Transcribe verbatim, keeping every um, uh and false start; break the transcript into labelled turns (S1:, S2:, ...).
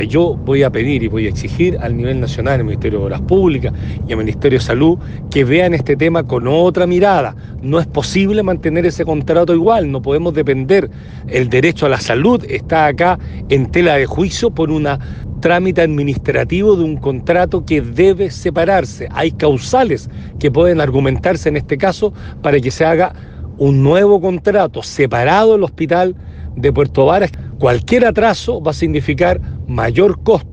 S1: Yo voy a pedir y voy a exigir al nivel nacional, al Ministerio de Obras Públicas y al Ministerio de Salud, que vean este tema con otra mirada. No es posible mantener ese contrato igual, no podemos depender. El derecho a la salud está acá en tela de juicio por un trámite administrativo de un contrato que debe separarse. Hay causales que pueden argumentarse en este caso para que se haga un nuevo contrato separado del hospital de Puerto Varas. Cualquier atraso va a significar mayor costo